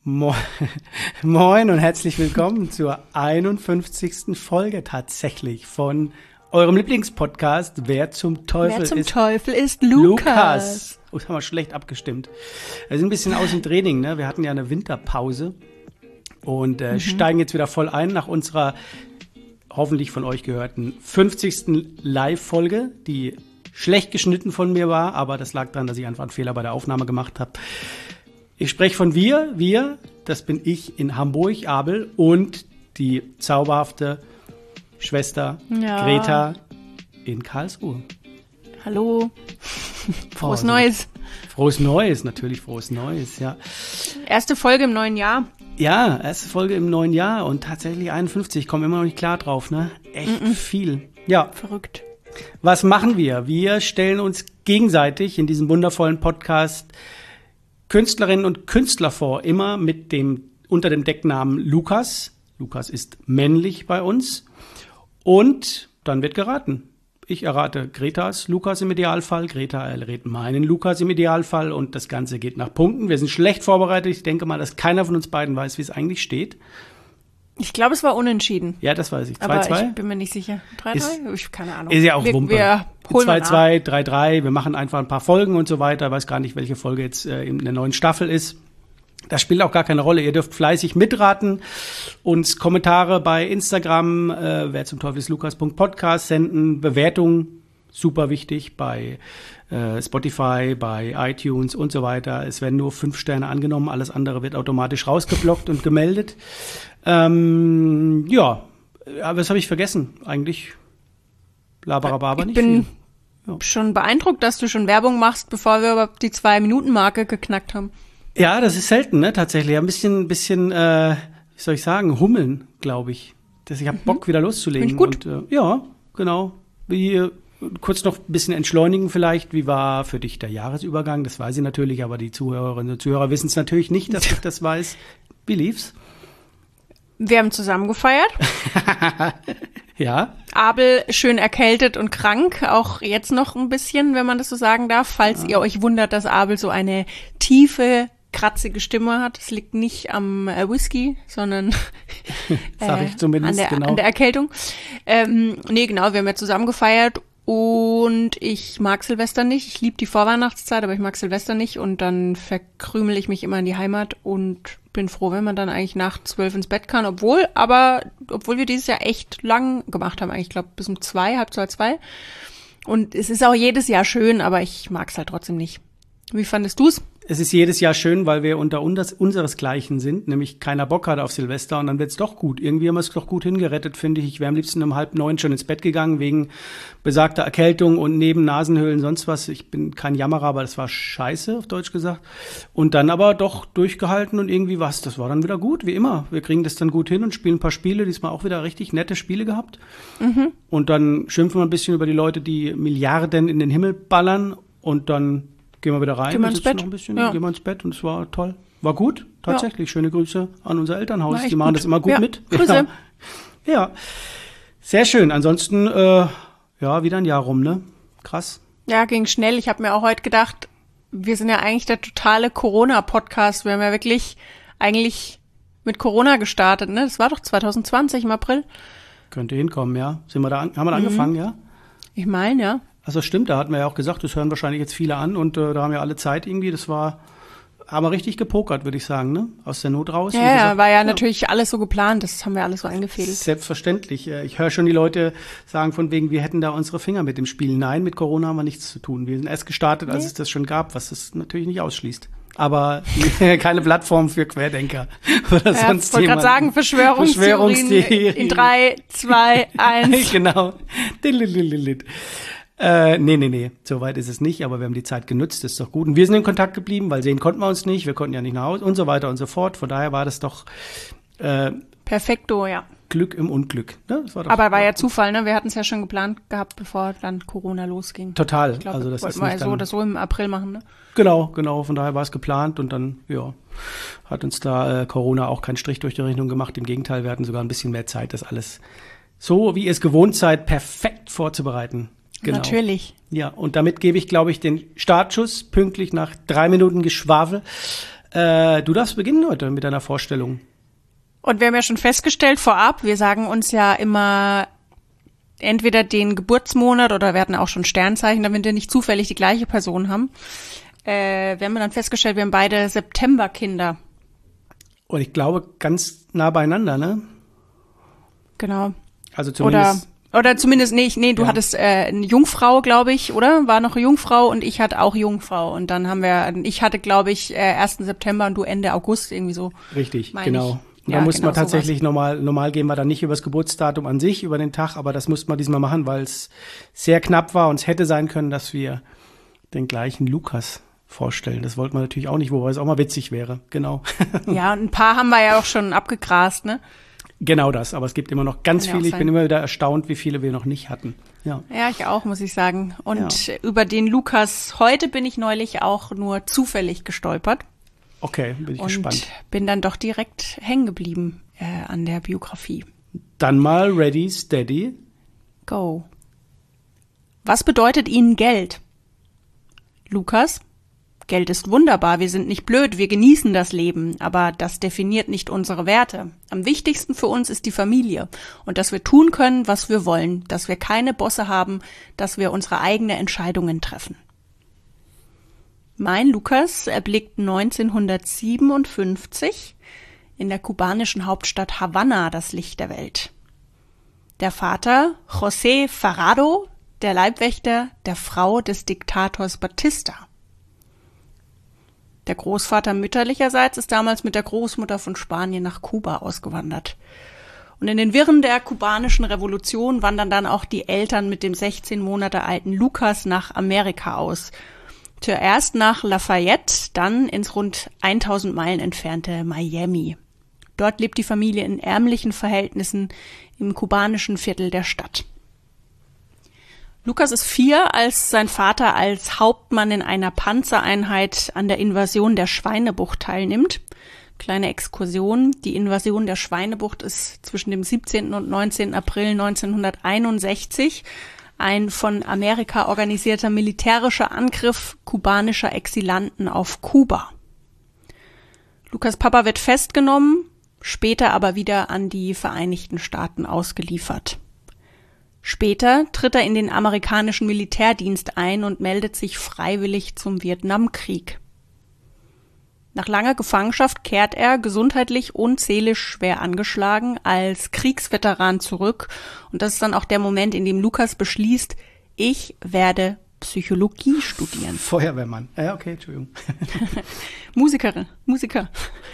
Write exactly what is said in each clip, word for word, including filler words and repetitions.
Mo- Moin und herzlich willkommen zur einundfünfzigsten Folge tatsächlich von eurem Lieblingspodcast Wer zum Teufel Wer zum ist Teufel ist Lukas? Lukas. Oh, das haben wir schlecht abgestimmt. Wir sind ein bisschen aus dem Training, ne? Wir hatten ja eine Winterpause und äh, mhm. steigen jetzt wieder voll ein nach unserer hoffentlich von euch gehörten fünfzigsten Live-Folge, die schlecht geschnitten von mir war, aber das lag daran, dass ich einfach einen Fehler bei der Aufnahme gemacht habe. Ich spreche von wir, wir, das bin ich in Hamburg, Abel, und die zauberhafte Schwester ja. Greta in Karlsruhe. Hallo. Frohes oh, Neues. Frohes Neues, natürlich frohes Neues, ja. Erste Folge im neuen Jahr. Ja, erste Folge im neuen Jahr und tatsächlich einundfünfzig, ich komme immer noch nicht klar drauf, ne? Echt Mm-mm. viel. Ja. Verrückt. Was machen wir? Wir stellen uns gegenseitig in diesem wundervollen Podcast Künstlerinnen und Künstler vor, immer mit dem, unter dem Decknamen Lukas. Lukas ist männlich bei uns. Und dann wird geraten. Ich errate Gretas Lukas im Idealfall, Greta errät meinen Lukas im Idealfall und das Ganze geht nach Punkten. Wir sind schlecht vorbereitet. Ich denke mal, dass keiner von uns beiden weiß, wie es eigentlich steht. Ich glaube, es war unentschieden. Ja, das weiß ich. zwei zwei Aber ich bin mir nicht sicher. drei drei? Ich keine Ahnung. Ist ja auch wir, Wumpe. Wir zwei zwei, drei drei. Wir machen einfach ein paar Folgen und so weiter. Ich weiß gar nicht, welche Folge jetzt äh, in der neuen Staffel ist. Das spielt auch gar keine Rolle. Ihr dürft fleißig mitraten, uns Kommentare bei Instagram, äh, wer zum Teufel ist Lukas.podcast senden, Bewertungen, super wichtig, bei äh, Spotify, bei iTunes und so weiter. Es werden nur fünf Sterne angenommen, alles andere wird automatisch rausgeblockt und gemeldet. Ähm, ja, aber das habe ich vergessen. Eigentlich Labarababa nicht viel. Ich bin ja. schon beeindruckt, dass du schon Werbung machst, bevor wir überhaupt die Zwei-Minuten-Marke geknackt haben. Ja, das ist selten, ne, tatsächlich. Ein bisschen, bisschen, äh, wie soll ich sagen, hummeln, glaube ich. Das, ich habe mhm. Bock, wieder loszulegen. Finde ich gut. Und, äh, ja, genau. Wie, äh, kurz noch ein bisschen entschleunigen vielleicht. Wie war für dich der Jahresübergang? Das weiß ich natürlich, aber die Zuhörerinnen und Zuhörer wissen es natürlich nicht, dass ich das weiß. Wie lief's? Wir haben zusammen gefeiert. Ja. Abel schön erkältet und krank, auch jetzt noch ein bisschen, wenn man das so sagen darf. Falls ja. ihr euch wundert, dass Abel so eine tiefe, kratzige Stimme hat. Es liegt nicht am äh, Whisky, sondern Sag ich zumindest, an, der, genau. an der Erkältung. Ähm, nee, genau, wir haben ja zusammen gefeiert und ich mag Silvester nicht. Ich liebe die Vorweihnachtszeit, aber ich mag Silvester nicht und dann verkrümel ich mich immer in die Heimat und bin froh, wenn man dann eigentlich nach zwölf ins Bett kann, obwohl, aber, obwohl wir dieses Jahr echt lang gemacht haben, eigentlich, ich glaube, bis um zwei, halb zwei, zwei. Und es ist auch jedes Jahr schön, aber ich mag es halt trotzdem nicht. Wie fandest du's? Es ist jedes Jahr schön, weil wir unter uns, unseresgleichen sind, nämlich keiner Bock hat auf Silvester und dann wird's doch gut. Irgendwie haben wir es doch gut hingerettet, finde ich. Ich wäre am liebsten um halb neun schon ins Bett gegangen, wegen besagter Erkältung und neben Nasenhöhlen, sonst was. Ich bin kein Jammerer, aber das war scheiße, auf Deutsch gesagt. Und dann aber doch durchgehalten und irgendwie was. Das war dann wieder gut, wie immer. Wir kriegen das dann gut hin und spielen ein paar Spiele. Diesmal auch wieder richtig nette Spiele gehabt. Mhm. Und dann schimpfen wir ein bisschen über die Leute, die Milliarden in den Himmel ballern und dann gehen wir wieder rein, gehen wir ins Bett. Noch ein bisschen, ja. gehen wir ins Bett und es war toll. War gut, tatsächlich. Ja. Schöne Grüße an unser Elternhaus. Die gut. machen das immer gut ja. mit. Grüße. Ja. ja, sehr schön. Ansonsten, äh, ja, wieder ein Jahr rum, ne? Krass. Ja, ging schnell. Ich habe mir auch heute gedacht, wir sind ja eigentlich der totale Corona-Podcast. Wir haben ja wirklich eigentlich mit Corona gestartet, ne? Das war doch zwanzig zwanzig im April. Könnte hinkommen, ja. Sind wir da, an, haben wir da mhm. angefangen, ja? Ich meine, ja. Also stimmt, da hatten wir ja auch gesagt, das hören wahrscheinlich jetzt viele an und äh, da haben ja alle Zeit irgendwie, das war aber richtig gepokert, würde ich sagen, ne? Aus der Not raus. Ja, ja, war ja, ja natürlich alles so geplant, das haben wir alles so eingefädelt. Selbstverständlich. Ich höre schon die Leute sagen von wegen, wir hätten da unsere Finger mit dem Spiel. Nein, mit Corona haben wir nichts zu tun. Wir sind erst gestartet, als nee. es das schon gab, was das natürlich nicht ausschließt. Aber keine Plattform für Querdenker. Oder ja, sonst ich wollte gerade sagen, Verschwörungstheorien Verschwörungstheorien. In drei, zwei, eins. Genau. Äh, nee, nee, nee, so weit ist es nicht, aber wir haben die Zeit genutzt, das ist doch gut. Und wir sind in Kontakt geblieben, weil sehen konnten wir uns nicht, wir konnten ja nicht nach Hause und so weiter und so fort. Von daher war das doch äh, perfekto, ja. Glück im Unglück. Ne? Das war doch, aber war ja Zufall, ne? Wir hatten es ja schon geplant gehabt, bevor dann Corona losging. Total. Ich glaub, also das wollten ist wir nicht so oder so im April machen, ne? Genau, genau. Von daher war es geplant und dann, ja, hat uns da äh, Corona auch keinen Strich durch die Rechnung gemacht. Im Gegenteil, wir hatten sogar ein bisschen mehr Zeit, das alles so, wie ihr es gewohnt seid, perfekt vorzubereiten. Genau. Natürlich. Ja, und damit gebe ich, glaube ich, den Startschuss pünktlich nach drei Minuten Geschwafel Äh, du darfst beginnen heute mit deiner Vorstellung. Und wir haben ja schon festgestellt vorab, wir sagen uns ja immer entweder den Geburtsmonat oder wir hatten auch schon Sternzeichen, damit wir nicht zufällig die gleiche Person haben. Äh, wir haben dann festgestellt, wir haben beide Septemberkinder. Und ich glaube, ganz nah beieinander, ne? Genau. Also zumindest... Oder, oder zumindest, nee, nee du ja. hattest äh, eine Jungfrau, glaube ich, oder? War noch eine Jungfrau und ich hatte auch Jungfrau. Und dann haben wir, ich hatte, glaube ich, äh, ersten September und du Ende August, irgendwie so. Richtig, genau. Ich. Da ja, mussten genau wir tatsächlich, sowas. normal, normal gehen wir dann nicht über das Geburtsdatum an sich, über den Tag, aber das mussten wir diesmal machen, weil es sehr knapp war und es hätte sein können, dass wir den gleichen Lukas vorstellen. Das wollten wir natürlich auch nicht, wobei es auch mal witzig wäre. Genau. Ja, und ein paar haben wir ja auch schon abgegrast, ne? Genau das, aber es gibt immer noch ganz Kann ja viele. auch Ich bin sein. immer wieder erstaunt, wie viele wir noch nicht hatten. Ja. Ja, ich auch, muss ich sagen. Und Ja. über den Lukas heute bin ich neulich auch nur zufällig gestolpert. Okay, bin ich und gespannt. bin dann doch direkt hängen geblieben äh, an der Biografie. Dann mal ready, steady. Go. Was bedeutet Ihnen Geld? Lukas? Geld ist wunderbar, wir sind nicht blöd, wir genießen das Leben, aber das definiert nicht unsere Werte. Am wichtigsten für uns ist die Familie und dass wir tun können, was wir wollen, dass wir keine Bosse haben, dass wir unsere eigenen Entscheidungen treffen. Mein Lukas erblickt neunzehnhundertsiebenundfünfzig in der kubanischen Hauptstadt Havanna das Licht der Welt. Der Vater, José Farrado, der Leibwächter der Frau des Diktators Batista. Der Großvater mütterlicherseits ist damals mit der Großmutter von Spanien nach Kuba ausgewandert. Und in den Wirren der kubanischen Revolution wandern dann auch die Eltern mit dem sechzehn Monate alten Lukas nach Amerika aus. Zuerst nach Lafayette, dann ins rund tausend Meilen entfernte Miami. Dort lebt die Familie in ärmlichen Verhältnissen im kubanischen Viertel der Stadt. Lukas ist vier, als sein Vater als Hauptmann in einer Panzereinheit an der Invasion der Schweinebucht teilnimmt. Kleine Exkursion. Die Invasion der Schweinebucht ist zwischen dem siebzehnten und neunzehnten April neunzehnhunderteinundsechzig ein von Amerika organisierter militärischer Angriff kubanischer Exilanten auf Kuba. Lukas' Papa wird festgenommen, später aber wieder an die Vereinigten Staaten ausgeliefert. Später tritt er in den amerikanischen Militärdienst ein und meldet sich freiwillig zum Vietnamkrieg. Nach langer Gefangenschaft kehrt er, gesundheitlich und seelisch schwer angeschlagen, als Kriegsveteran zurück. Und das ist dann auch der Moment, in dem Lukas beschließt, ich werde Psychologie studieren. Feuerwehrmann. Ja, okay, Entschuldigung. Musikerin, Musiker.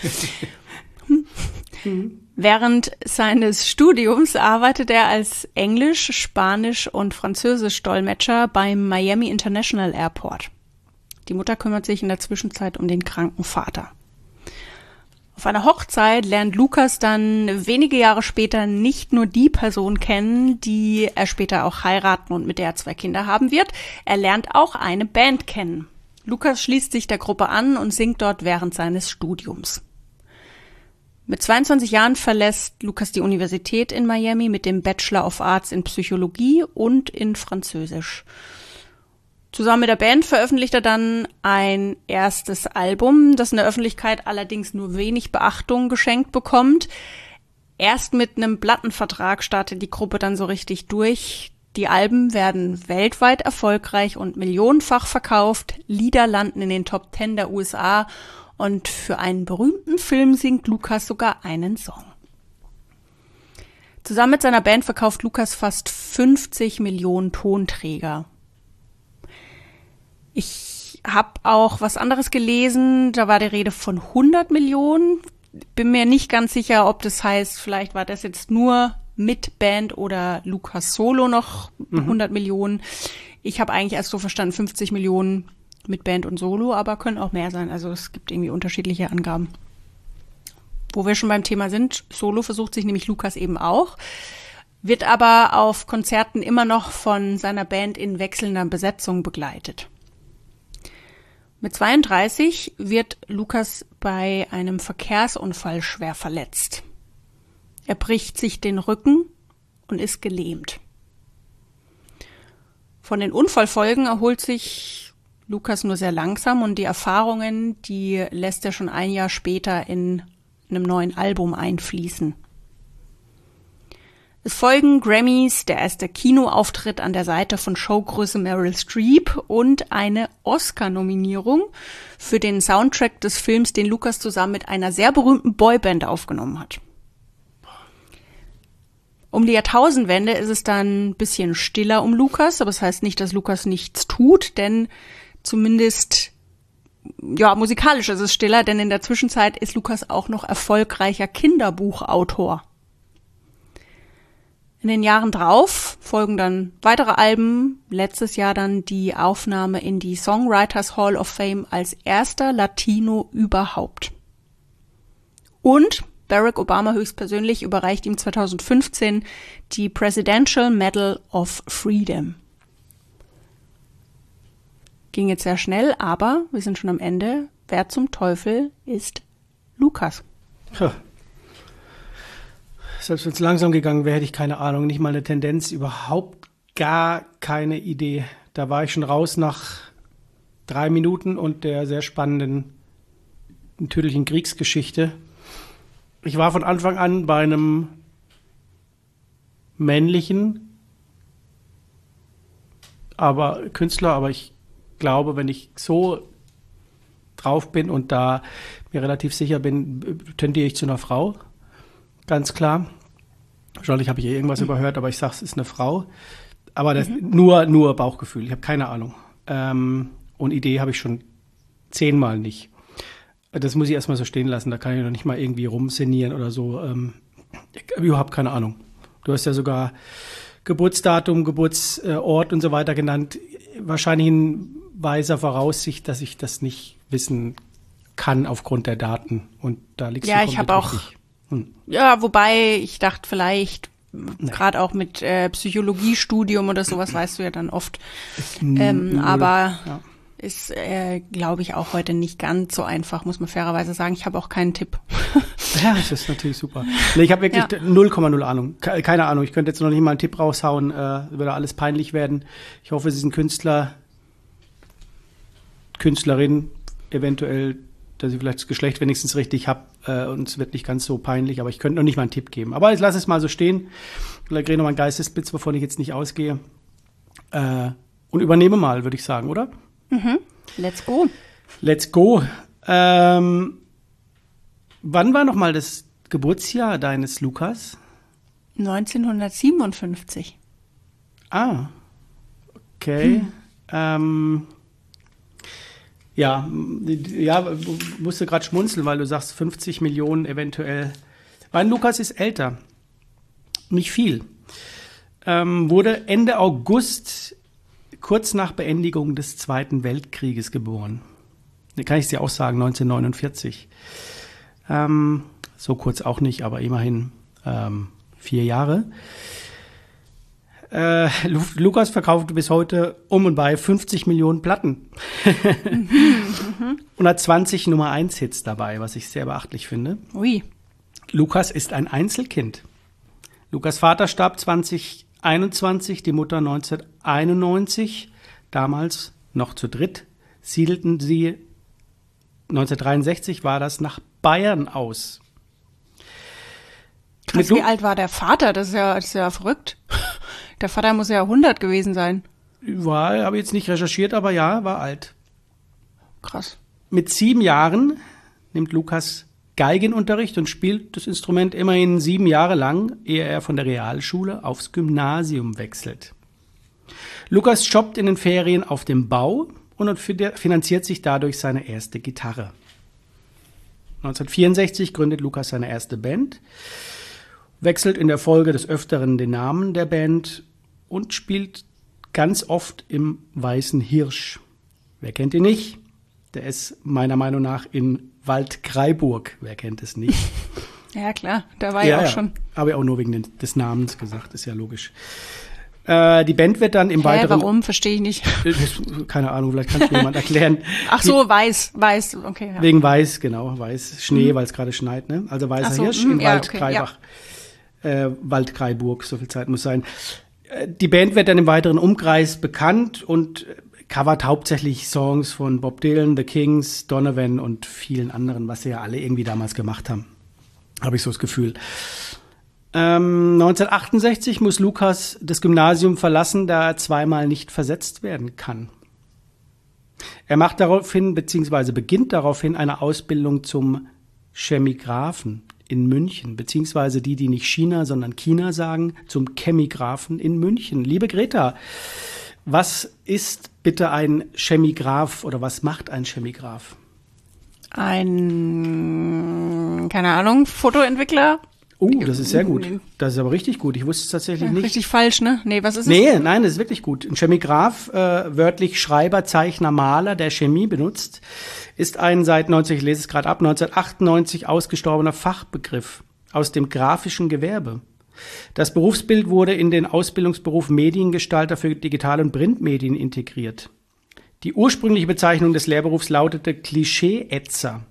Mhm. Während seines Studiums arbeitet er als Englisch-, Spanisch- und Französisch-Dolmetscher beim Miami International Airport. Die Mutter kümmert sich in der Zwischenzeit um den kranken Vater. Auf einer Hochzeit lernt Lukas dann wenige Jahre später nicht nur die Person kennen, die er später auch heiraten und mit der er zwei Kinder haben wird. Er lernt auch eine Band kennen. Lukas schließt sich der Gruppe an und singt dort während seines Studiums. Mit zweiundzwanzig Jahren verlässt Lukas die Universität in Miami mit dem Bachelor of Arts in Psychologie und in Französisch. Zusammen mit der Band veröffentlicht er dann ein erstes Album, das in der Öffentlichkeit allerdings nur wenig Beachtung geschenkt bekommt. Erst mit einem Plattenvertrag startet die Gruppe dann so richtig durch. Die Alben werden weltweit erfolgreich und millionenfach verkauft. Lieder landen in den Top Ten der U S A und für einen berühmten Film singt Lukas sogar einen Song. Zusammen mit seiner Band verkauft Lukas fast fünfzig Millionen Tonträger. Ich habe auch was anderes gelesen, da war die Rede von hundert Millionen. Bin mir nicht ganz sicher, ob das heißt, vielleicht war das jetzt nur mit Band oder Lukas Solo noch hundert mhm. Millionen. Ich habe eigentlich erst so verstanden, fünfzig Millionen mit Band und Solo, aber können auch mehr sein. Also es gibt irgendwie unterschiedliche Angaben. Wo wir schon beim Thema sind, Solo versucht sich nämlich Lukas eben auch, wird aber auf Konzerten immer noch von seiner Band in wechselnder Besetzung begleitet. Mit zweiunddreißig wird Lukas bei einem Verkehrsunfall schwer verletzt. Er bricht sich den Rücken und ist gelähmt. Von den Unfallfolgen erholt sich Lukas nur sehr langsam und die Erfahrungen, die lässt er schon ein Jahr später in einem neuen Album einfließen. Es folgen Grammys, der erste Kinoauftritt an der Seite von Showgröße Meryl Streep und eine Oscar-Nominierung für den Soundtrack des Films, den Lukas zusammen mit einer sehr berühmten Boyband aufgenommen hat. Um die Jahrtausendwende ist es dann ein bisschen stiller um Lukas, aber das heißt nicht, dass Lukas nichts tut, denn zumindest, ja, musikalisch ist es stiller, denn in der Zwischenzeit ist Lukas auch noch erfolgreicher Kinderbuchautor. In den Jahren drauf folgen dann weitere Alben, letztes Jahr dann die Aufnahme in die Songwriters Hall of Fame als erster Latino überhaupt. Und Barack Obama höchstpersönlich überreicht ihm zweitausendfünfzehn die Presidential Medal of Freedom. Ging jetzt sehr schnell, aber wir sind schon am Ende. Wer zum Teufel ist Lukas? Puh. Selbst wenn es langsam gegangen wäre, hätte ich keine Ahnung, nicht mal eine Tendenz, überhaupt gar keine Idee. Da war ich schon raus nach drei Minuten und der sehr spannenden Tüdelchen Kriegsgeschichte. Ich war von Anfang an bei einem männlichen aber Künstler, aber ich glaube, wenn ich so drauf bin und da mir relativ sicher bin, tendiere ich zu einer Frau. Ganz klar. Wahrscheinlich habe ich hier irgendwas mhm. überhört, aber ich sage, es ist eine Frau. Aber das mhm. nur, nur Bauchgefühl. Ich habe keine Ahnung. Ähm, und Idee habe ich schon zehnmal nicht. Das muss ich erstmal so stehen lassen. Da kann ich noch nicht mal irgendwie rumszenieren oder so. Ähm, ich habe überhaupt keine Ahnung. Du hast ja sogar Geburtsdatum, Geburtsort und so weiter genannt. Wahrscheinlich in weiser Voraussicht, dass ich das nicht wissen kann aufgrund der Daten. Und da liegst ja, du ich habe auch. Hm. Ja, wobei ich dachte vielleicht, nee. gerade auch mit äh, Psychologiestudium oder sowas weißt du ja dann oft. Ähm, aber ja. ist, äh, glaube ich, auch heute nicht ganz so einfach, muss man fairerweise sagen. Ich habe auch keinen Tipp. Ja, das ist natürlich super. Nee, ich habe wirklich ja. null Komma null Ahnung. Keine Ahnung. Ich könnte jetzt noch nicht mal einen Tipp raushauen. Äh, würde alles peinlich werden. Ich hoffe, Sie sind Künstler, Künstlerin, eventuell, dass ich vielleicht das Geschlecht wenigstens richtig habe äh, und es wird nicht ganz so peinlich, aber ich könnte noch nicht mal einen Tipp geben. Aber ich lasse es mal so stehen. Vielleicht kriege ich noch mal einen Geistesblitz, bevor ich jetzt nicht ausgehe. Äh, und übernehme mal, würde ich sagen, oder? Mhm. Let's go. Let's go. Ähm, wann war noch mal das Geburtsjahr deines Lukas? neunzehnhundertsiebenundfünfzig. Ah, okay. Hm. Ähm, Ja, ja, musste gerade schmunzeln, weil du sagst fünfzig Millionen eventuell. Mein Lukas ist älter. Nicht viel. Ähm, wurde Ende August, kurz nach Beendigung des Zweiten Weltkrieges geboren. Da kann ich dir auch sagen, neunzehnhundertneunundvierzig. Ähm, so kurz auch nicht, aber immerhin ähm, vier Jahre. Äh, Lukas verkauft bis heute um und bei fünfzig Millionen Platten. mhm, und hat zwanzig Nummer eins Hits dabei, was ich sehr beachtlich finde. Ui. Lukas ist ein Einzelkind. Lukas Vater starb zweitausendeinundzwanzig, die Mutter neunzehnhunderteinundneunzig. Damals noch zu dritt siedelten sie, neunzehnhundertdreiundsechzig war das, nach Bayern aus. Krass, wie alt war der Vater? Das ist ja, das ist ja verrückt. Der Vater muss ja hundert gewesen sein. War, habe jetzt nicht recherchiert, aber ja, war alt. Krass. Mit sieben Jahren nimmt Lukas Geigenunterricht und spielt das Instrument immerhin sieben Jahre lang, ehe er von der Realschule aufs Gymnasium wechselt. Lukas jobbt in den Ferien auf dem Bau und finanziert sich dadurch seine erste Gitarre. neunzehnhundertvierundsechzig gründet Lukas seine erste Band, wechselt in der Folge des Öfteren den Namen der Band und spielt ganz oft im Weißen Hirsch. Wer kennt ihn nicht? Der ist meiner Meinung nach in Waldkraiburg. Wer kennt es nicht? Ja, klar, da war ja, ja auch schon. Habe ich auch nur wegen den, des Namens gesagt, ist ja logisch. Äh, die Band wird dann im Hä, weiteren... warum? Verstehe ich nicht. Keine Ahnung, vielleicht kann es mir jemand erklären. Ach so, die, weiß, weiß, okay. Ja. Wegen weiß, genau, weiß, Schnee, mhm. weil es gerade schneit, ne? Also Weißer so, Hirsch in ja, Waldkraibach. Okay, ja. äh, Waldkraiburg, so viel Zeit muss sein. Äh, die Band wird dann im weiteren Umkreis bekannt und covert hauptsächlich Songs von Bob Dylan, The Kings, Donovan und vielen anderen, was sie ja alle irgendwie damals gemacht haben. Habe ich so das Gefühl. Ähm, neunzehnhundertachtundsechzig muss Lukas das Gymnasium verlassen, da er zweimal nicht versetzt werden kann. Er macht daraufhin, beziehungsweise beginnt daraufhin eine Ausbildung zum Chemigraphen in München, beziehungsweise die, die nicht China, sondern China sagen, zum Chemigraphen in München. Liebe Greta, was ist bitte ein Chemigraph oder was macht ein Chemigraph? Ein, keine Ahnung, Fotoentwickler? Oh, das ist sehr gut. Das ist aber richtig gut. Ich wusste es tatsächlich Ja, nicht. richtig falsch, ne? Nee, was ist es? Nee, nein, das ist wirklich gut. Ein Chemigraph, äh, wörtlich Schreiber, Zeichner, Maler, der Chemie benutzt, ist ein seit neunzehn, ich lese es gerade ab, neunzehnhundertachtundneunzig ausgestorbener Fachbegriff aus dem grafischen Gewerbe. Das Berufsbild wurde in den Ausbildungsberuf Mediengestalter für Digital- und Printmedien integriert. Die ursprüngliche Bezeichnung des Lehrberufs lautete Klischee-Ätzer.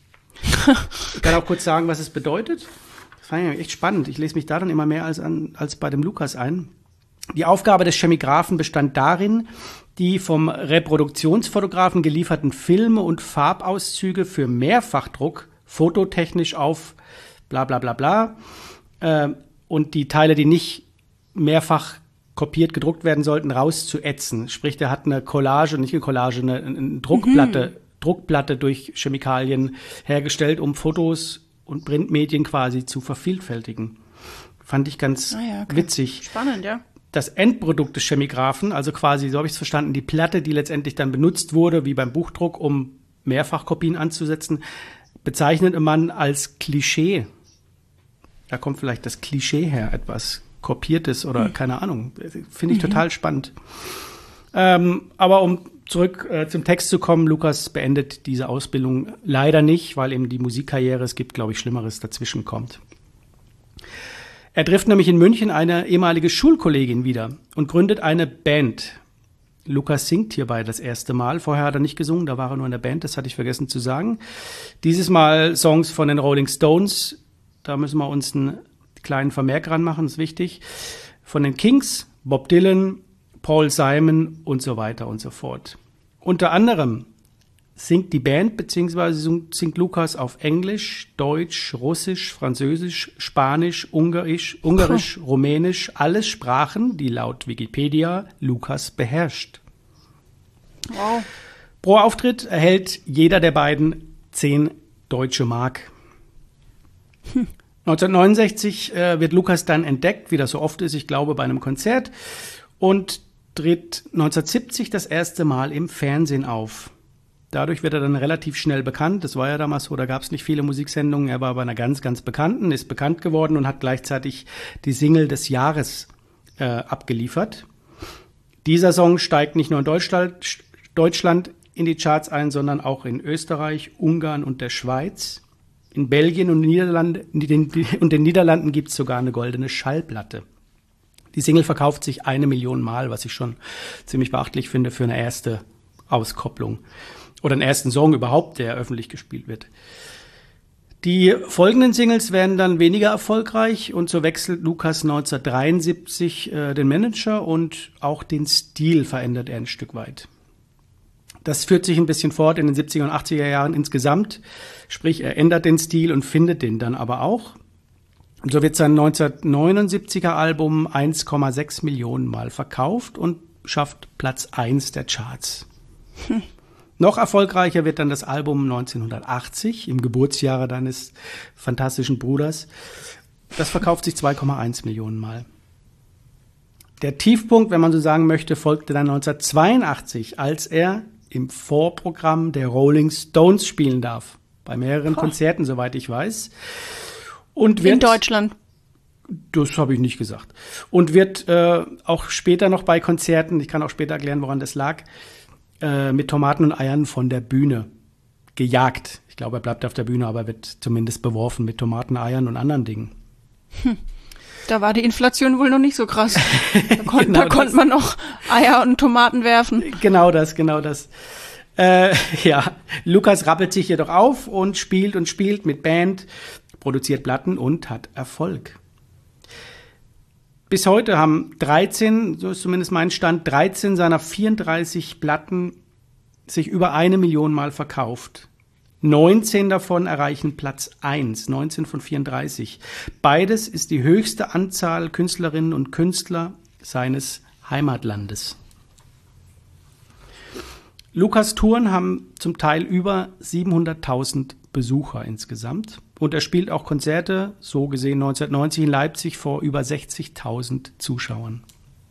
Ich kann auch kurz sagen, was es bedeutet. Das fand ich echt spannend. Ich lese mich da dann immer mehr als, an, als bei dem Lukas ein. Die Aufgabe des Chemigraphen bestand darin, die vom Reproduktionsfotografen gelieferten Filme und Farbauszüge für Mehrfachdruck fototechnisch auf bla bla bla bla äh, und die Teile, die nicht mehrfach kopiert gedruckt werden sollten, rauszuätzen. Sprich, der hat eine Collage, nicht eine Collage, eine, eine Druckplatte, mhm. Druckplatte durch Chemikalien hergestellt, um Fotos und Printmedien quasi zu vervielfältigen. Fand ich ganz ah ja, okay. witzig. Spannend, ja. Das Endprodukt des Chemigraphen, also quasi, so habe ich es verstanden, die Platte, die letztendlich dann benutzt wurde, wie beim Buchdruck, um Mehrfachkopien anzusetzen, bezeichnet man als Klischee. Da kommt vielleicht das Klischee her, etwas Kopiertes oder hm. keine Ahnung. Finde ich mhm. total spannend. Ähm, aber um zurück äh, zum Text zu kommen, Lukas beendet diese Ausbildung leider nicht, weil eben die Musikkarriere, es gibt, glaube ich, Schlimmeres dazwischen kommt. Er trifft nämlich in München eine ehemalige Schulkollegin wieder und gründet eine Band. Lukas singt hierbei das erste Mal. Vorher hat er nicht gesungen, da war er nur in der Band, das hatte ich vergessen zu sagen. Dieses Mal Songs von den Rolling Stones, da müssen wir uns einen kleinen Vermerk ranmachen, ist wichtig. Von den Kings, Bob Dylan, Paul Simon und so weiter und so fort. Unter anderem singt die Band, beziehungsweise singt Lukas auf Englisch, Deutsch, Russisch, Französisch, Spanisch, Ungarisch, Ungarisch, oh. Rumänisch, alles Sprachen, die laut Wikipedia Lukas beherrscht. Wow. Pro Auftritt erhält jeder der beiden zehn deutsche Mark. Hm. neunzehnhundertneunundsechzig äh, wird Lukas dann entdeckt, wie das so oft ist, ich glaube, bei einem Konzert, und tritt neunzehnhundertsiebzig das erste Mal im Fernsehen auf. Dadurch wird er dann relativ schnell bekannt. Das war ja damals so, da gab es nicht viele Musiksendungen. Er war bei einer ganz, ganz bekannten, ist bekannt geworden und hat gleichzeitig die Single des Jahres äh, abgeliefert. Dieser Song steigt nicht nur in Deutschland, Deutschland in die Charts ein, sondern auch in Österreich, Ungarn und der Schweiz. In Belgien und, Niederlande, den, und den Niederlanden gibt es sogar eine goldene Schallplatte. Die Single verkauft sich eine Million Mal, was ich schon ziemlich beachtlich finde für eine erste Auskopplung. Oder einen ersten Song überhaupt, der öffentlich gespielt wird. Die folgenden Singles werden dann weniger erfolgreich und so wechselt Lukas neunzehnhundertdreiundsiebzig äh, den Manager und auch den Stil verändert er ein Stück weit. Das führt sich ein bisschen fort in den siebziger und achtziger Jahren insgesamt. Sprich, er ändert den Stil und findet den dann aber auch. Und so wird sein neunzehnhundertneunundsiebziger Album eins Komma sechs Millionen Mal verkauft und schafft Platz eins der Charts. Hm. Noch erfolgreicher wird dann das Album neunzehnhundertachtzig, im Geburtsjahre deines fantastischen Bruders. Das verkauft sich zwei Komma eins Millionen Mal. Der Tiefpunkt, wenn man so sagen möchte, folgte dann neunzehnhundertzweiundachtzig, als er im Vorprogramm der Rolling Stones spielen darf. Bei mehreren oh. Konzerten, soweit ich weiß. Und wird, in Deutschland? Das habe ich nicht gesagt. Und wird äh, auch später noch bei Konzerten, ich kann auch später erklären, woran das lag, äh, mit Tomaten und Eiern von der Bühne gejagt. Ich glaube, er bleibt auf der Bühne, aber wird zumindest beworfen mit Tomaten, Eiern und anderen Dingen. Hm. Da war die Inflation wohl noch nicht so krass. Da, kon- genau da konnte man noch Eier und Tomaten werfen. Genau das, genau das. Äh, ja, Lukas rappelt sich jedoch auf und spielt und spielt mit Band, produziert Platten und hat Erfolg. Bis heute haben dreizehn, so ist zumindest mein Stand, dreizehn seiner vierunddreißig Platten sich über eine Million Mal verkauft. neunzehn davon erreichen Platz eins, neunzehn von vierunddreißig. Beides ist die höchste Anzahl Künstlerinnen und Künstler seines Heimatlandes. Lukas Touren haben zum Teil über siebenhunderttausend Besucher insgesamt. Und er spielt auch Konzerte, so gesehen neunzehnhundertneunzig in Leipzig, vor über sechzigtausend Zuschauern.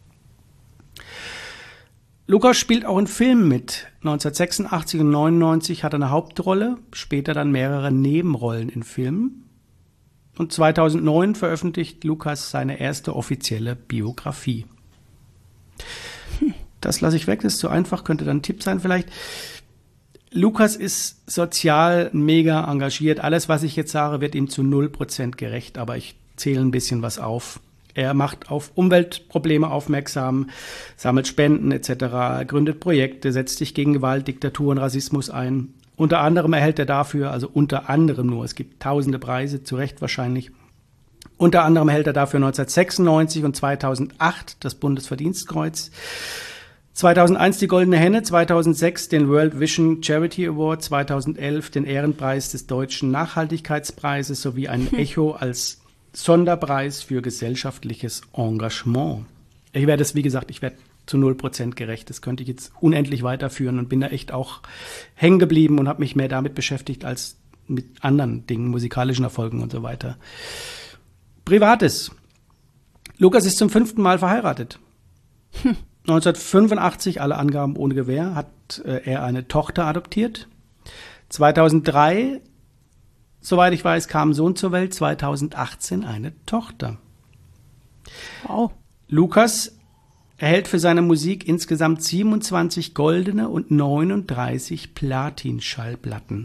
Lukas spielt auch in Filmen mit. neunzehnhundertsechsundachtzig und neunundneunzig hat er eine Hauptrolle, später dann mehrere Nebenrollen in Filmen. Und zweitausendneun veröffentlicht Lukas seine erste offizielle Biografie. Hm. Das lasse ich weg, das ist zu einfach, könnte dann ein Tipp sein vielleicht. Lukas ist sozial mega engagiert. Alles, was ich jetzt sage, wird ihm zu null Prozent gerecht, aber ich zähle ein bisschen was auf. Er macht auf Umweltprobleme aufmerksam, sammelt Spenden et cetera, gründet Projekte, setzt sich gegen Gewalt, Diktatur und Rassismus ein. Unter anderem erhält er dafür, also unter anderem nur, es gibt tausende Preise, zu Recht wahrscheinlich, unter anderem erhält er dafür neunzehnhundertsechsundneunzig und zweitausendacht das Bundesverdienstkreuz, zweitausendeins die Goldene Henne, zweitausendsechs den World Vision Charity Award, zweitausendelf den Ehrenpreis des Deutschen Nachhaltigkeitspreises sowie ein Echo als Sonderpreis für gesellschaftliches Engagement. Ich werde es, wie gesagt, ich werde zu null Prozent gerecht. Das könnte ich jetzt unendlich weiterführen und bin da echt auch hängen geblieben und habe mich mehr damit beschäftigt als mit anderen Dingen, musikalischen Erfolgen und so weiter. Privates. Lukas ist zum fünften Mal verheiratet. Hm. neunzehnhundertfünfundachtzig, alle Angaben ohne Gewähr, hat äh, er eine Tochter adoptiert. zweitausenddrei, soweit ich weiß, kam ein Sohn zur Welt. zweitausendachtzehn eine Tochter. Wow. Lukas erhält für seine Musik insgesamt siebenundzwanzig goldene und neununddreißig Platin-Schallplatten.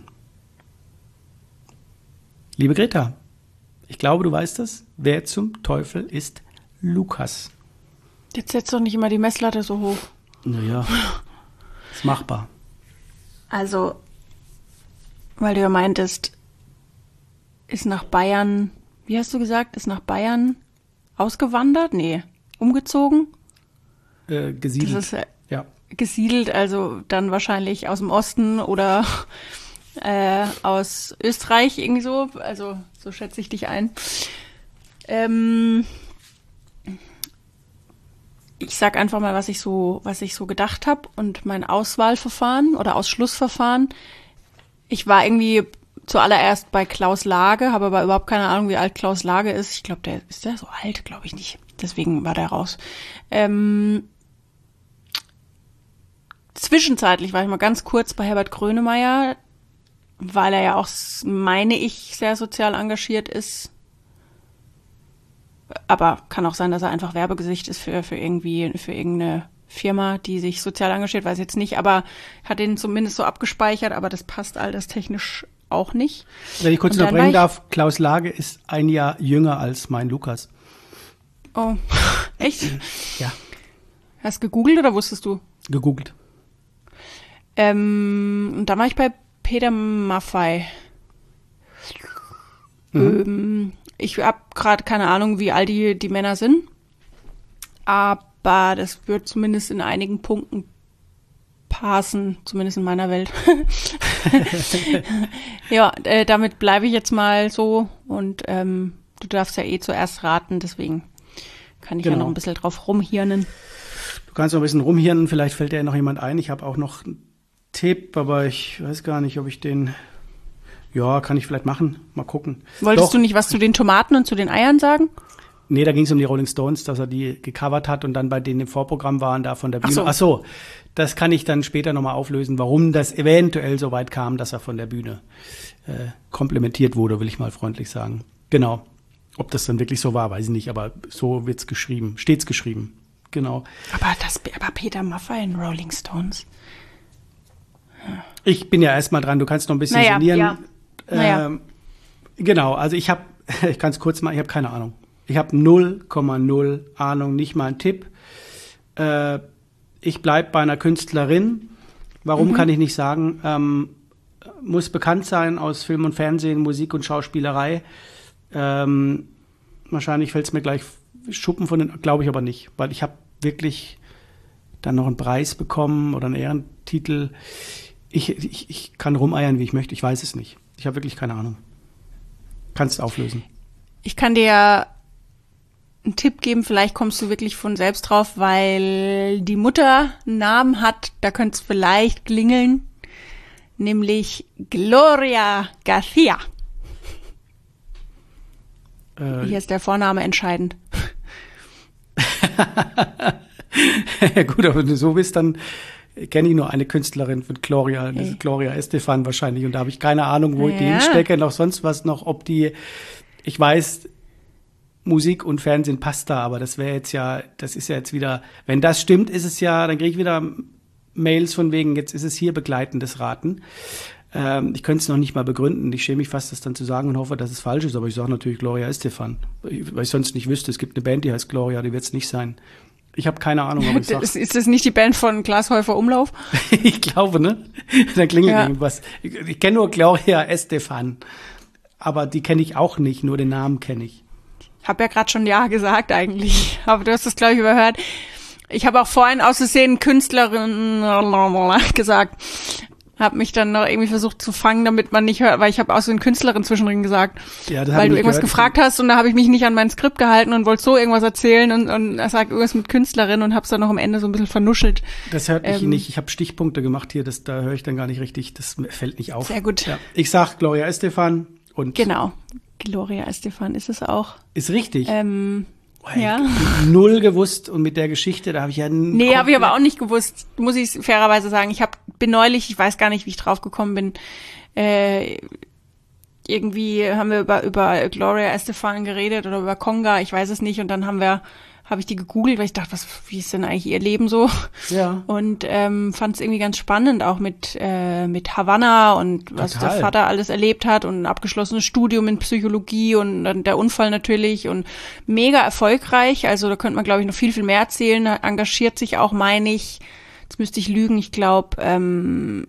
Liebe Greta, ich glaube, du weißt das. Wer zum Teufel ist Lukas? Jetzt setzt doch nicht immer die Messlatte so hoch. Naja, ist machbar. Also, weil du ja meintest, ist nach Bayern, wie hast du gesagt, ist nach Bayern ausgewandert? Nee, umgezogen? Äh, gesiedelt. Das ist äh, ja. Gesiedelt, also dann wahrscheinlich aus dem Osten oder äh, aus Österreich irgendwie so. Also, so schätze ich dich ein. Ähm... Ich sag einfach mal, was ich so, was ich so gedacht habe und mein Auswahlverfahren oder Ausschlussverfahren. Ich war irgendwie zuallererst bei Klaus Lage, habe aber überhaupt keine Ahnung, wie alt Klaus Lage ist. Ich glaube, der ist der so alt, glaube ich nicht. Deswegen war der raus. Ähm, zwischenzeitlich war ich mal ganz kurz bei Herbert Grönemeyer, weil er ja auch, meine ich, sehr sozial engagiert ist. Aber kann auch sein, dass er einfach Werbegesicht ist für, für irgendwie, für irgendeine Firma, die sich sozial engagiert, weiß jetzt nicht, aber hat den zumindest so abgespeichert, aber das passt alterstechnisch auch nicht. Wenn ich kurz unterbrechen darf, Klaus Lage ist ein Jahr jünger als mein Lukas. Oh, echt? Ja. Hast du gegoogelt oder wusstest du? Gegoogelt. Ähm, und da war ich bei Peter Maffay. Mhm. Ähm, Ich habe gerade keine Ahnung, wie alt die, die Männer sind, aber das wird zumindest in einigen Punkten passen, zumindest in meiner Welt. Ja, äh, damit bleibe ich jetzt mal so und ähm, du darfst ja eh zuerst raten, deswegen kann ich genau. ja noch ein bisschen drauf rumhirnen. Du kannst noch ein bisschen rumhirnen, vielleicht fällt dir noch jemand ein. Ich habe auch noch einen Tipp, aber ich weiß gar nicht, ob ich den... Ja, kann ich vielleicht machen. Mal gucken. Wolltest Doch. du nicht was zu den Tomaten und zu den Eiern sagen? Nee, da ging es um die Rolling Stones, dass er die gecovert hat und dann bei denen im Vorprogramm waren, da von der Bühne. Ach so, Ach so das kann ich dann später nochmal auflösen, warum das eventuell so weit kam, dass er von der Bühne äh, komplimentiert wurde, will ich mal freundlich sagen. Genau. Ob das dann wirklich so war, weiß ich nicht, aber so wird's geschrieben. Steht's geschrieben. Genau. Aber, das, aber Peter Maffay in Rolling Stones? Ja. Ich bin ja erstmal dran, du kannst noch ein bisschen naja, sinnieren. Ja. Naja. Ähm, genau, also ich habe, ich kann es kurz mal, ich habe keine Ahnung. Ich habe null Komma null Ahnung, nicht mal ein Tipp. Äh, ich bleibe bei einer Künstlerin. Warum mhm. kann ich nicht sagen? Ähm, muss bekannt sein aus Film und Fernsehen, Musik und Schauspielerei. Ähm, wahrscheinlich fällt es mir gleich Schuppen von den, glaube ich aber nicht, weil ich habe wirklich dann noch einen Preis bekommen oder einen Ehrentitel. Ich, ich, ich kann rumeiern, wie ich möchte, ich weiß es nicht. Ich habe wirklich keine Ahnung. Kannst auflösen. Ich kann dir ja einen Tipp geben, vielleicht kommst du wirklich von selbst drauf, weil die Mutter einen Namen hat, da könnte es vielleicht klingeln, nämlich Gloria García. Äh, Hier ist der Vorname entscheidend. Ja gut, aber wenn du so bist, dann kenne ich nur eine Künstlerin von Gloria, das Hey. ist Gloria Estefan wahrscheinlich. Und da habe ich keine Ahnung, wo ich die Ja. hinstecke, noch sonst was noch, ob die, ich weiß, Musik und Fernsehen passt da, aber das wäre jetzt ja, das ist ja jetzt wieder, wenn das stimmt, ist es ja, dann kriege ich wieder Mails von wegen, jetzt ist es hier begleitendes Raten. Ähm, ich könnte es noch nicht mal begründen. Ich schäme mich fast, das dann zu sagen und hoffe, dass es falsch ist, aber ich sage natürlich Gloria Estefan, weil ich sonst nicht wüsste. Es gibt eine Band, die heißt Gloria, die wird es nicht sein. Ich habe keine Ahnung, aber ich sag, ist, ist das nicht die Band von Glashäufer Umlauf? ich glaube, ne? Da klingelt Ja. irgendwas. Ich, ich kenne nur Gloria Estefan, aber die kenne ich auch nicht, nur den Namen kenne ich. Hab ja gerade schon Ja gesagt eigentlich, aber du hast das, glaube ich, überhört. Ich habe auch vorhin aus Versehen Künstlerin gesagt. Hab mich dann noch irgendwie versucht zu fangen, damit man nicht hört, weil ich habe aus Versehen Künstlerin zwischendrin gesagt. Ja, das hab weil ich du nicht irgendwas gehört. gefragt hast und da habe ich mich nicht an mein Skript gehalten und wollte so irgendwas erzählen und, und er sagt irgendwas mit Künstlerin und hab's dann noch am Ende so ein bisschen vernuschelt. Das hört mich Ähm, nicht. Ich habe Stichpunkte gemacht hier, das, da höre ich dann gar nicht richtig. Das fällt nicht auf. Sehr gut. Ja. Ich sag Gloria Estefan und Genau. Gloria Estefan ist es auch. ist richtig. Ähm, Boah, ja. ich- Null gewusst und mit der Geschichte, da habe ich ja n- Nee, habe ich aber komplett- auch nicht gewusst, muss ich fairerweise sagen. Ich hab, bin neulich, ich weiß gar nicht, wie ich drauf gekommen bin, äh, irgendwie haben wir über, über Gloria Estefan geredet oder über Conga, ich weiß es nicht. Und dann haben wir, habe ich die gegoogelt, weil ich dachte, was, wie ist denn eigentlich ihr Leben so? Ja. Und ähm, fand es irgendwie ganz spannend, auch mit äh, mit Havanna und was Total. der Vater alles erlebt hat und ein abgeschlossenes Studium in Psychologie und dann der Unfall natürlich und mega erfolgreich. Also da könnte man, glaube ich, noch viel, viel mehr erzählen. Engagiert sich auch, meine ich, jetzt müsste ich lügen, ich glaube, ähm,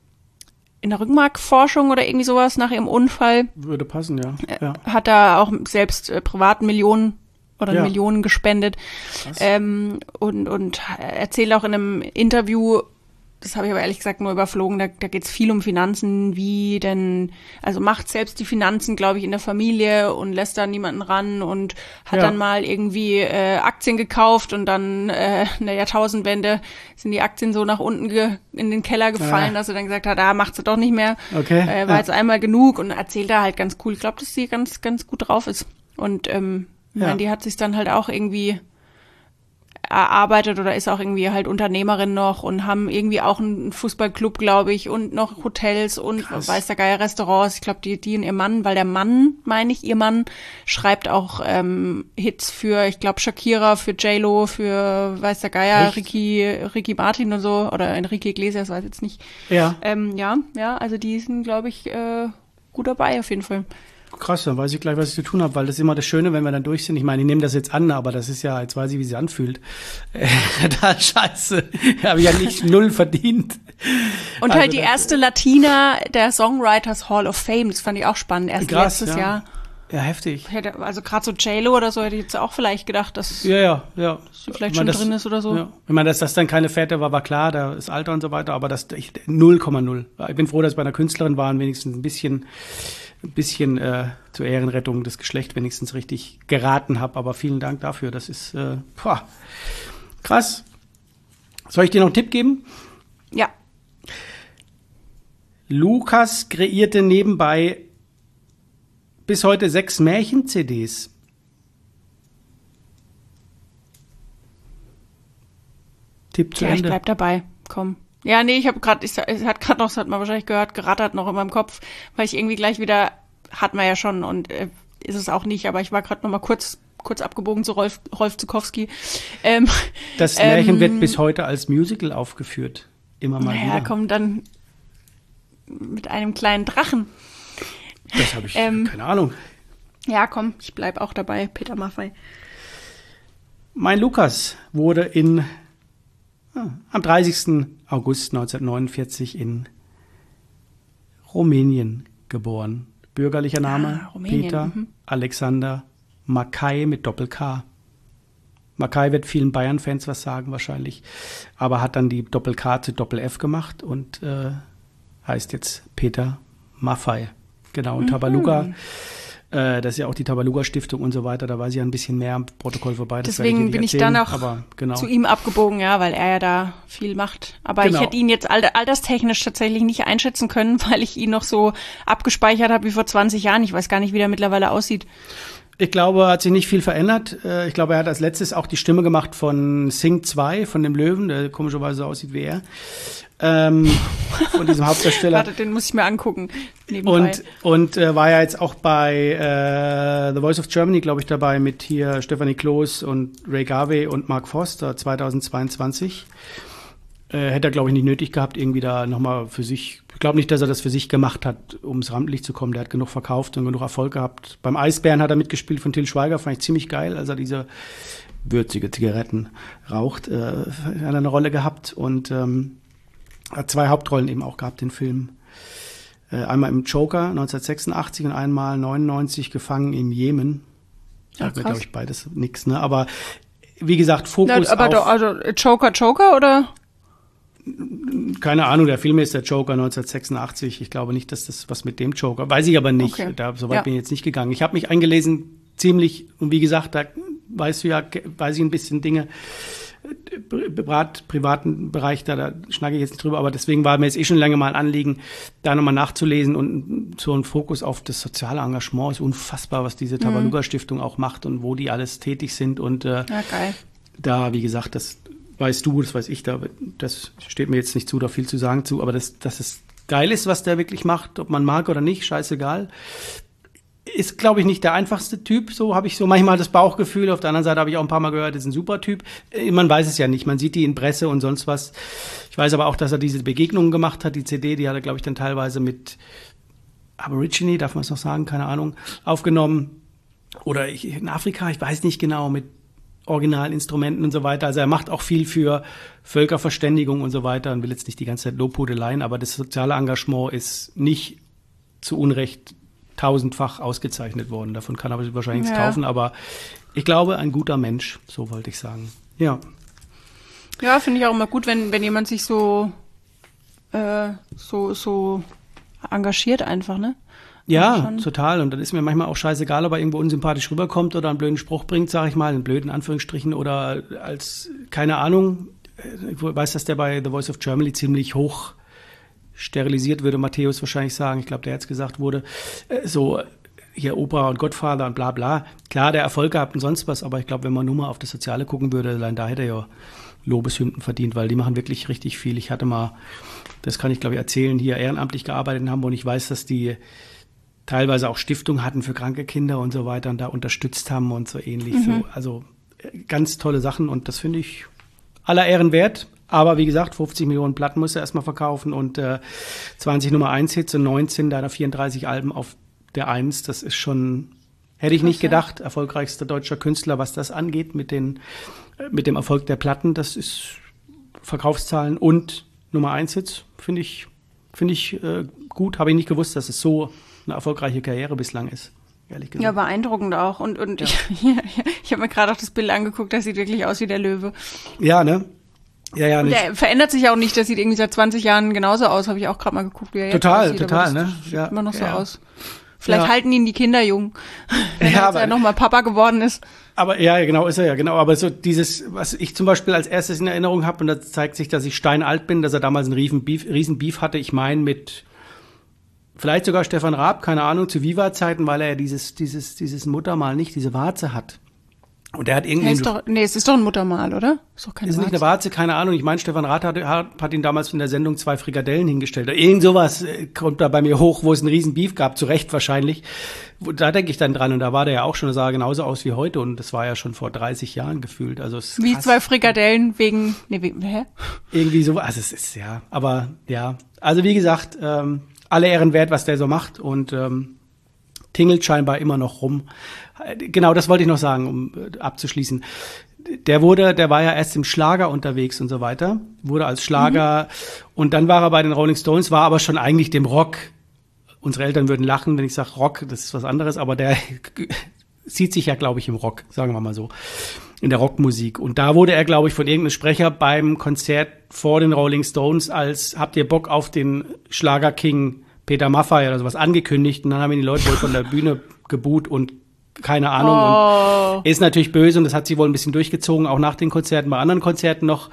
in der Rückenmarkforschung oder irgendwie sowas nach ihrem Unfall. Würde passen, ja. ja. Hat er auch selbst äh, privaten Millionen oder Ja. Millionen gespendet. Krass. Ähm, und, und erzählt auch in einem Interview, das habe ich aber ehrlich gesagt nur überflogen, da, da geht es viel um Finanzen, wie denn, also macht selbst die Finanzen, glaube ich, in der Familie und lässt da niemanden ran und hat Ja. dann mal irgendwie äh, Aktien gekauft und dann äh, in der Jahrtausendwende sind die Aktien so nach unten ge in den Keller gefallen, Ja. dass er dann gesagt hat, ah, macht sie doch nicht mehr. Okay. Äh, war ja. jetzt einmal genug und erzählt da halt ganz cool. Ich glaube, dass sie ganz, ganz gut drauf ist. Und ähm, ich Ja. meine, die hat sich dann halt auch irgendwie erarbeitet oder ist auch irgendwie halt Unternehmerin noch und haben irgendwie auch einen Fußballclub, glaube ich, und noch Hotels und Krass. weiß der Geier Restaurants. Ich glaube, die, die und ihr Mann, weil der Mann, meine ich, ihr Mann schreibt auch ähm, Hits für, ich glaube, Shakira, für J-Lo, für weiß der Geier, Echt? Ricky, Ricky Martin und so oder Enrique Iglesias, weiß jetzt nicht. Ja, Ähm, ja, ja, also die sind, glaube ich, äh, gut dabei auf jeden Fall. krass, dann weiß ich gleich, was ich zu tun habe, weil das ist immer das Schöne, wenn wir dann durch sind. Ich meine, ich nehme das jetzt an, aber das ist ja, jetzt weiß ich, wie sie anfühlt. Äh, da scheiße, habe ich ja nicht null verdient. Und Also halt die das- erste Latina der Songwriters Hall of Fame, das fand ich auch spannend, erst Krass, letztes ja. Jahr. Ja, heftig. Ich hätte, also gerade so J-Lo oder so hätte ich jetzt auch vielleicht gedacht, dass Ja, ja, ja. sie vielleicht Ich meine, schon drin ist oder so. Ja. Ich meine, dass das dann keine Väter war, war klar, das Alter und so weiter, aber das ich, null Komma null. Ich bin froh, dass bei einer Künstlerin waren, wenigstens ein bisschen, ein bisschen äh, zur Ehrenrettung des Geschlechts wenigstens richtig geraten habe. Aber vielen Dank dafür. Das ist äh, boah, krass. Soll ich dir noch einen Tipp geben? Ja. Lukas kreierte nebenbei bis heute sechs Märchen-C Ds. Tipp zu Ja, ich Ende. bleib dabei. Komm. Ja, nee, ich habe gerade, es hat gerade noch, das hat man wahrscheinlich gehört, gerattert noch in meinem Kopf, weil ich irgendwie gleich wieder, hat man ja schon und äh, ist es auch nicht, aber ich war gerade noch mal kurz kurz abgebogen zu Rolf, Rolf Zukowski. Ähm, Das Märchen ähm, wird bis heute als Musical aufgeführt. Immer mal naja, wieder. komm dann mit einem kleinen Drachen. Das habe ich, Ähm, keine Ahnung. Ja, komm, ich bleib auch dabei, Peter Maffay. Mein Lukas wurde in, ah, am dreißigsten August neunzehnhundertneunundvierzig in Rumänien geboren. Bürgerlicher Name Ah, Rumänien, Peter mhm. Alexander Mackay mit Doppel-K. Mackay wird vielen Bayern-Fans was sagen wahrscheinlich, aber hat dann die Doppel-K zu Doppel-F gemacht und äh, heißt jetzt Peter Maffay. Genau, und mhm. Tabaluga, äh, das ist ja auch die Tabaluga-Stiftung und so weiter, da weiß ich ja ein bisschen mehr am Protokoll vorbei. Das Deswegen ich bin ich erzählen, dann auch aber, genau. zu ihm abgebogen, ja, weil er ja da viel macht. Aber genau. Ich hätte ihn jetzt alterstechnisch tatsächlich nicht einschätzen können, weil ich ihn noch so abgespeichert habe wie vor zwanzig Jahren. Ich weiß gar nicht, wie der mittlerweile aussieht. Ich glaube, hat sich nicht viel verändert. Ich glaube, er hat als letztes auch die Stimme gemacht von Sing zwei, von dem Löwen, der komischerweise so aussieht wie er. Ähm, von diesem Hauptdarsteller. Warte, den muss ich mir angucken. Nebenbei. Und, und äh, war ja jetzt auch bei äh, The Voice of Germany, glaube ich, dabei mit hier Stefanie Kloß und Ray Garvey und Mark Forster zweitausendzweiundzwanzig. Äh, hätte er, glaube ich, nicht nötig gehabt, irgendwie da nochmal für sich. Ich glaube nicht, dass er das für sich gemacht hat, ums Rampenlicht zu kommen. Der hat genug verkauft und genug Erfolg gehabt. Beim Eisbären hat er mitgespielt von Til Schweiger, fand ich ziemlich geil, als er diese würzige Zigaretten raucht, äh, hat er eine Rolle gehabt und ähm, hat zwei Hauptrollen eben auch gehabt in Filmen. Äh, einmal im Joker neunzehnhundertsechsundachtzig und einmal neunundneunzig Gefangen im Jemen. Ja, mir, glaube ich, beides nix, ne? Aber wie gesagt, Fokus Na, aber auf... doch, also Joker, Joker oder? Keine Ahnung, der Film ist der Joker neunzehnhundertsechsundachtzig. Ich glaube nicht, dass das was mit dem Joker... Weiß ich aber nicht. Okay. Da, so weit Ja. bin ich jetzt nicht gegangen. Ich habe mich eingelesen, ziemlich... Und wie gesagt, da weißt du ja, weiß ich ein bisschen Dinge... Privat, privaten Bereich, da, da schnacke ich jetzt nicht drüber, aber deswegen war mir jetzt eh schon lange mal ein Anliegen, da nochmal nachzulesen und so ein Fokus auf das soziale Engagement ist unfassbar, was diese Tabaluga-Stiftung auch macht und wo die alles tätig sind und äh, Ja, geil. da, wie gesagt, das weißt du, das weiß ich, da, das steht mir jetzt nicht zu, da viel zu sagen zu, aber das, dass es geil ist, was der wirklich macht, ob man mag oder nicht, scheißegal. Ist, glaube ich, nicht der einfachste Typ. So habe ich so manchmal das Bauchgefühl. Auf der anderen Seite habe ich auch ein paar Mal gehört, ist ein super Typ. Man weiß es ja nicht. Man sieht die in Presse und sonst was. Ich weiß aber auch, dass er diese Begegnungen gemacht hat. Die C D, die hat er, glaube ich, dann teilweise mit Aborigine, darf man es noch sagen, keine Ahnung, aufgenommen. Oder ich, in Afrika, ich weiß nicht genau, mit Originalinstrumenten und so weiter. Also er macht auch viel für Völkerverständigung und so weiter und will jetzt nicht die ganze Zeit Lobhudeleien, aber das soziale Engagement ist nicht zu Unrecht tausendfach ausgezeichnet worden. Davon kann er wahrscheinlich nichts Ja. kaufen, aber ich glaube, ein guter Mensch, so wollte ich sagen. Ja. Ja, finde ich auch immer gut, wenn, wenn jemand sich so, äh, so, so engagiert einfach, ne? Ja, schon. total. Und dann ist mir manchmal auch scheißegal, ob er irgendwo unsympathisch rüberkommt oder einen blöden Spruch bringt, sage ich mal, einen blöden Anführungsstrichen oder als, keine Ahnung, ich weiß, dass der bei The Voice of Germany ziemlich hoch sterilisiert, würde Matthäus wahrscheinlich sagen. Ich glaube, der jetzt gesagt wurde, äh, so hier Opa und Gottvater und bla bla. Klar, der Erfolg gehabt und sonst was, aber ich glaube, wenn man nur mal auf das Soziale gucken würde, allein da hätte er ja Lobeshymnen verdient, weil die machen wirklich richtig viel. Ich hatte mal, das kann ich glaube ich erzählen, hier ehrenamtlich gearbeitet in Hamburg und ich weiß, dass die teilweise auch Stiftungen hatten für kranke Kinder und so weiter und da unterstützt haben und so ähnlich. Mhm. So, also äh, ganz tolle Sachen und das finde ich aller Ehren wert. Aber wie gesagt, fünfzig Millionen Platten muss er erstmal verkaufen und äh, zwanzig Nummer eins Hits und neunzehn deiner vierunddreißig Alben auf der eins. Das ist schon, hätte ich nicht gedacht, erfolgreichster deutscher Künstler, was das angeht mit den äh, mit dem Erfolg der Platten. Das ist Verkaufszahlen und Nummer eins Hits, finde ich, finde ich äh, gut. Habe ich nicht gewusst, dass es so eine erfolgreiche Karriere bislang ist. Ehrlich gesagt. Ja, beeindruckend auch. Und, und Ja. ich, ja, ich habe mir gerade auch das Bild angeguckt, das sieht wirklich aus wie der Löwe. Ja, ne? Ja, ja, Und nicht. der verändert sich auch nicht, das sieht irgendwie seit zwanzig Jahren genauso aus, habe ich auch gerade mal geguckt, wie er jetzt Total, aussieht, total, aber das ne? sieht Ja, immer noch so ja. aus. Vielleicht Ja. halten ihn die Kinder jung, wenn Ja, er jetzt aber- ja nochmal Papa geworden ist. Aber ja, genau, ist er ja, genau. Aber so dieses, was ich zum Beispiel als erstes in Erinnerung habe, und da zeigt sich, dass ich steinalt bin, dass er damals einen riesen Beef, riesen Beef hatte. Ich meine mit vielleicht sogar Stefan Raab, keine Ahnung, zu Viva-Zeiten, weil er ja dieses, dieses, dieses Muttermal nicht, diese Warze hat. Und er hat irgendwie... Ja, ist doch, nee, es ist doch ein Muttermal, oder? Ist doch keine Ist nicht eine Warze. Warze, keine Ahnung. Ich meine, Stefan Raab hat, hat, hat ihn damals in der Sendung zwei Frikadellen hingestellt. Irgend sowas äh, kommt da bei mir hoch, wo es einen riesen Beef gab, zu Recht wahrscheinlich. Wo- Da denke ich dann dran. Und da war der ja auch schon, da sah er genauso aus wie heute. Und das war ja schon vor dreißig Jahren gefühlt. Also es ist Wie krass. zwei Frikadellen wegen, nee, wegen, hä? Irgendwie so, also es ist, ja, aber ja. Also wie gesagt, ähm, alle Ehren wert, was der so macht. Und ähm, tingelt scheinbar immer noch rum. Genau, das wollte ich noch sagen, um äh, abzuschließen. Der wurde, der war ja erst im Schlager unterwegs und so weiter, wurde als Schlager mhm. und dann war er bei den Rolling Stones, war aber schon eigentlich dem Rock. Unsere Eltern würden lachen, wenn ich sage Rock, das ist was anderes, aber der sieht sich ja, glaube ich, im Rock, sagen wir mal so, in der Rockmusik. Und da wurde er, glaube ich, von irgendeinem Sprecher beim Konzert vor den Rolling Stones als, habt ihr Bock auf den Schlager-King Peter Maffay oder sowas angekündigt. Und dann haben ihn die Leute wohl von der Bühne geboot und keine Ahnung. Oh. Und ist natürlich böse und das hat sie wohl ein bisschen durchgezogen, auch nach den Konzerten, bei anderen Konzerten noch.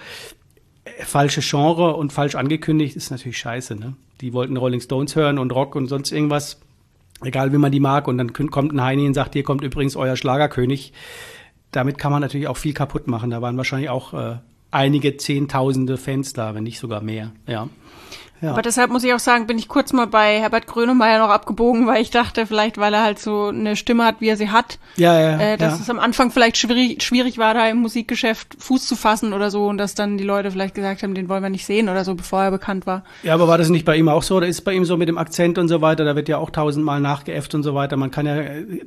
Falsche Genre und falsch angekündigt, ist natürlich scheiße, ne? Die wollten Rolling Stones hören und Rock und sonst irgendwas, egal wie man die mag. Und dann kommt ein Heini und sagt, hier kommt übrigens euer Schlagerkönig. Damit kann man natürlich auch viel kaputt machen. Da waren wahrscheinlich auch äh, einige Zehntausende Fans da, wenn nicht sogar mehr, ja. Ja. Aber deshalb muss ich auch sagen, bin ich kurz mal bei Herbert Grönemeyer noch abgebogen, weil ich dachte, vielleicht, weil er halt so eine Stimme hat, wie er sie hat, ja, ja, äh, dass ja. es am Anfang vielleicht schwierig, schwierig war, da im Musikgeschäft Fuß zu fassen oder so und dass dann die Leute vielleicht gesagt haben, den wollen wir nicht sehen oder so, bevor er bekannt war. Ja, aber war das nicht bei ihm auch so? Oder ist es bei ihm so mit dem Akzent und so weiter? Da wird ja auch tausendmal nachgeäfft und so weiter. Man kann ja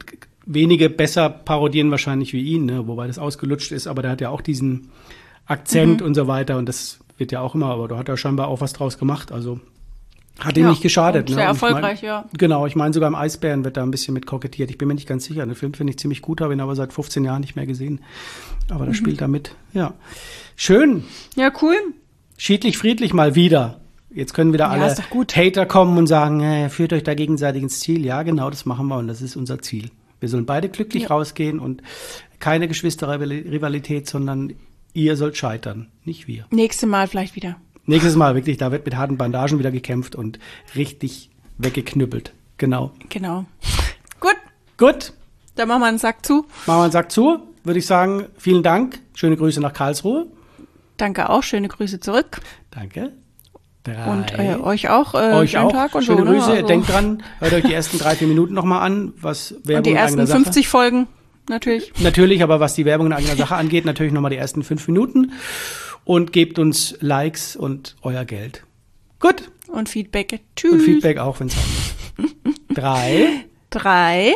wenige besser parodieren wahrscheinlich wie ihn, ne? Wobei das ausgelutscht ist, aber der hat ja auch diesen Akzent Mhm. und so weiter und das wird ja auch immer, aber da hat er scheinbar auch was draus gemacht, also hat ihm Ja, nicht geschadet. und Ne? sehr Und ich erfolgreich, mein, ja. Genau, ich meine sogar im Eisbären wird da ein bisschen mit kokettiert. Ich bin mir nicht ganz sicher. Den Film finde ich ziemlich gut, habe ihn aber seit fünfzehn Jahren nicht mehr gesehen. Aber da Mhm. spielt er mit. Ja, schön. Ja, cool. Schiedlich, friedlich mal wieder. Jetzt können wieder Ja, alle ist doch gut. Hater kommen und sagen, äh, führt euch da gegenseitig ins Ziel. Ja, genau, das machen wir und das ist unser Ziel. Wir sollen beide glücklich Ja. rausgehen und keine Geschwisterrivalität, sondern ihr sollt scheitern, nicht wir. Nächste Mal vielleicht wieder. Nächstes Mal wirklich, da wird mit harten Bandagen wieder gekämpft und richtig weggeknüppelt. Genau. Genau. Gut, Gut, dann machen wir einen Sack zu. machen wir einen Sack zu. Würde ich sagen, vielen Dank. Schöne Grüße nach Karlsruhe. Danke auch, schöne Grüße zurück. Danke. Drei. Und äh, euch auch. Äh, Euch schönen auch. Tag und Schöne so. Grüße. Ne? Also, Denkt dran, hört euch die ersten drei, vier Minuten nochmal an, was Werbung und die in ersten eigener Sache. fünfzig Folgen, natürlich. Natürlich, aber was die Werbung in eigener Sache angeht, natürlich nochmal die ersten fünf Minuten. Und gebt uns Likes und euer Geld. Gut. Und Feedback. Tschüss. Und Feedback auch, wenn es sein muss. Drei, Drei,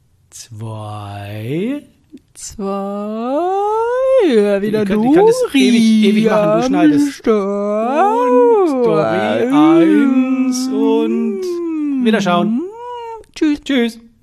zwei, zwei, ja, wieder Ihr könnt- du. ihr könnt es ewig- ewig machen, du schneidest. und Story eins und wieder schauen. Tschüss. Tschüss.